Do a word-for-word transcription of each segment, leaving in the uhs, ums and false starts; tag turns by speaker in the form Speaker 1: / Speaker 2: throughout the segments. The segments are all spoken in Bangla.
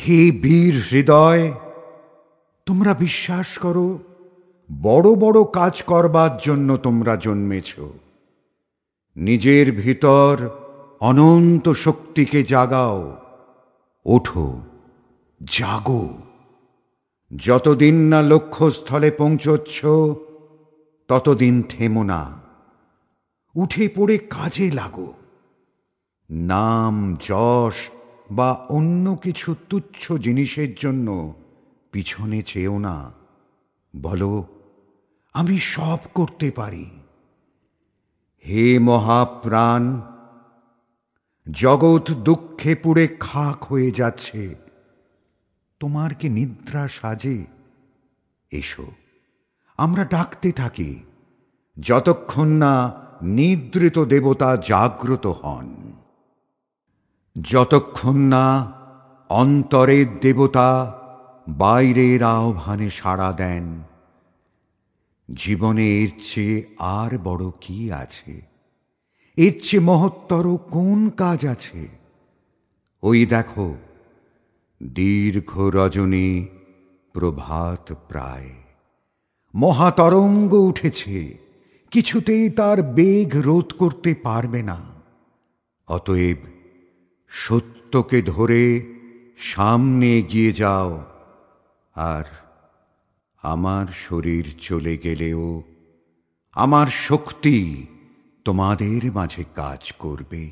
Speaker 1: হে বীর হৃদয়, তোমরা বিশ্বাস করো বড় বড় কাজ করবার জন্য তোমরা জন্মেছ। নিজের ভিতর অনন্ত শক্তিকে জাগাও। ওঠো, জাগো। যতদিন না লক্ষ্যস্থলে পৌঁছচ্ছ ততদিন থেমো না। উঠে পড়ে কাজে লাগো। নাম, যশ বা অন্য কিছু তুচ্ছ জিনিসের জন্য পিছনে চেয়েও না। বলো, আমি সব করতে পারি। হে মহাপ্রাণ, জগৎ দুঃখে পুড়ে খাক হয়ে যাচ্ছে। তোমার কি নিদ্রা সাজে? এসো, আমরা ডাকতে থাকি যতক্ষণ না নিদ্রিত দেবতা জাগ্রত হন, যতক্ষণ না অন্তরের দেবতা বাইরের আহ্বানে সাড়া দেন। জীবনে এর চেয়ে আর বড় কি আছে? এর চেয়ে মহত্তর কোন কাজ আছে? ওই দেখো, দীর্ঘ রজনী প্রভাত প্রায়, মহাতরঙ্গ উঠেছে, কিছুতেই তার বেগ রোধ করতে পারবে না। অতএব সত্যকে ধরে সামনে এগিয়ে যাও। আর আমার শরীর চলে গেলেও আমার শক্তি তোমাদের মাঝে কাজ করবে।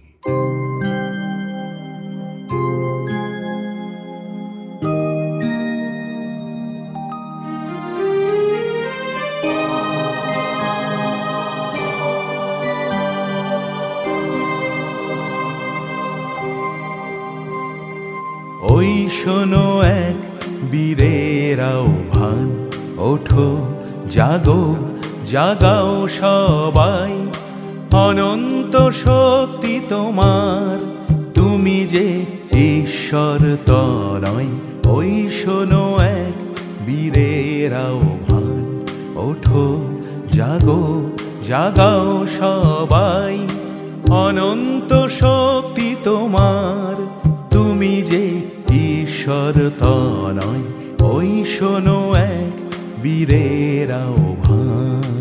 Speaker 2: ওই শোনো এক বীরের আহ্বান, ওঠো, জাগো, জাগাও সবাই। অনন্ত শক্তি তোমার, তুমি যে ঈশ্বর তনয়। ওই শোনো এক বীরের আহ্বান, ওঠো, জাগো, জাগাও সবাই। অনন্ত শক্তি তোমার, তুমি যে ঈশ্বর তনয়। ওই শোনো এক বীরের আহ্বান।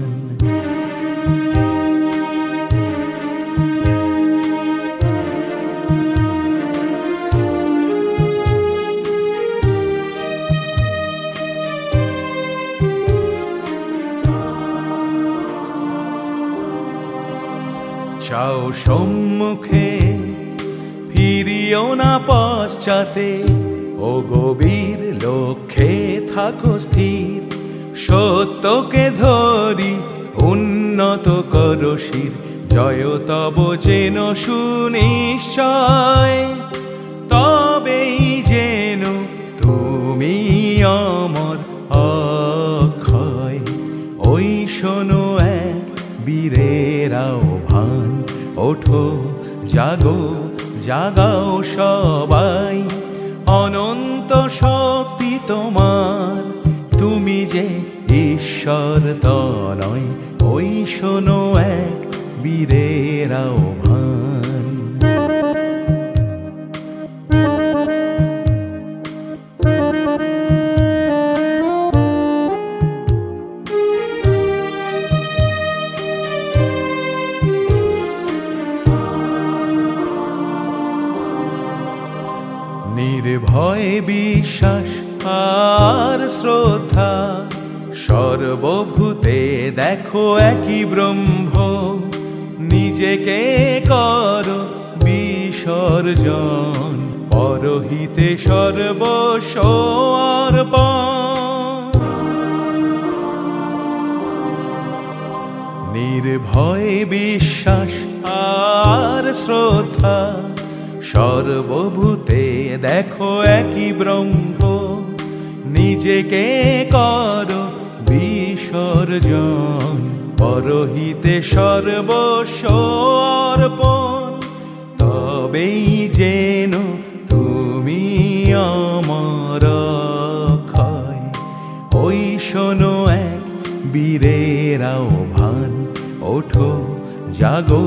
Speaker 2: চাও সম্মুখে, ফিরিও না পশ্চাতে। ও গভীর লক্ষ্যে থাকো স্থির, সত্যকে ধরি উন্নত করো শির। জয় তব যেন সুনিশ্চয়, তবেই যেন তুমি অমর অক্ষয়। ওই শোনো এক বীরের আহ্বান, ওঠো, জাগো, জাগাও সবাই। অনন্ত শক্তি তোমার, তুমি যে ঈশ্বর তনয়। ওই শোনো এক বীরের আহ্বান। নির্ভয় বিশ্বাস আর শ্রদ্ধা, সর্বভূতে দেখো একই ব্রহ্ম। নিজেকে করো বিসর্জন, পরহিতে সর্বস্ব অর্পণ। নির্ভয় বিশ্বাস আর শ্রদ্ধা, সর্বভূতে দেখো একই ব্রহ্ম। নিজেকে করো বিসর্জন, পরহিতে সর্বস্ব অর্পণ। তবেই যেন তুমি অমর অক্ষয়। ওই শোনো এক বীরের আহ্বান, ওঠো, জাগো,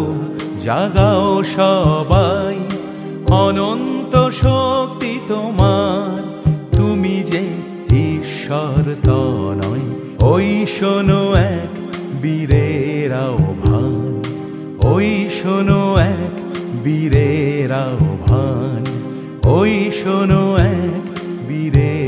Speaker 2: জাগাও সবাই। অনন্ত শক্তি তোমার, সংসার তা নয়, ওই শোনো এক বীরের আহ্বান, ওই শোনো এক বীরের আহ্বান, ওই শোনো এক বীরের